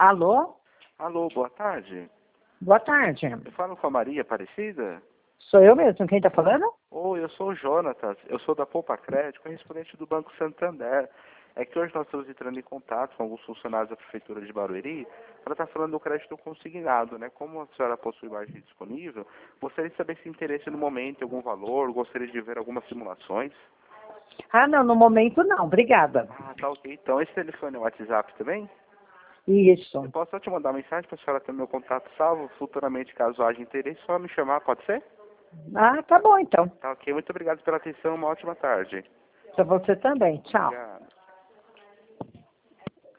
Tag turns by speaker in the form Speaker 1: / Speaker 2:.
Speaker 1: Alô?
Speaker 2: Alô, boa tarde.
Speaker 1: Boa tarde.
Speaker 2: Eu falo com a Maria Aparecida?
Speaker 1: Sou eu mesmo. Quem está falando?
Speaker 2: Oi, eu sou o Jonatas. Eu sou da Poupa Crédito, correspondente do Banco Santander. É que hoje nós estamos entrando em contato com alguns funcionários da Prefeitura de Barueri para estar falando do crédito consignado, né? Como a senhora possui margem disponível, gostaria de saber se tem interesse no momento em algum valor, gostaria de ver algumas simulações.
Speaker 1: Ah, não. No momento, não. Obrigada.
Speaker 2: Ah, tá ok. Então, esse telefone é o WhatsApp também?
Speaker 1: Isso.
Speaker 2: Eu posso só te mandar uma mensagem para a senhora ter meu contato salvo, futuramente, caso haja interesse, só me chamar, pode ser?
Speaker 1: Ah, tá bom, então.
Speaker 2: Tá ok, muito obrigado pela atenção, uma ótima tarde.
Speaker 1: Para você também. Tchau.
Speaker 2: Obrigado.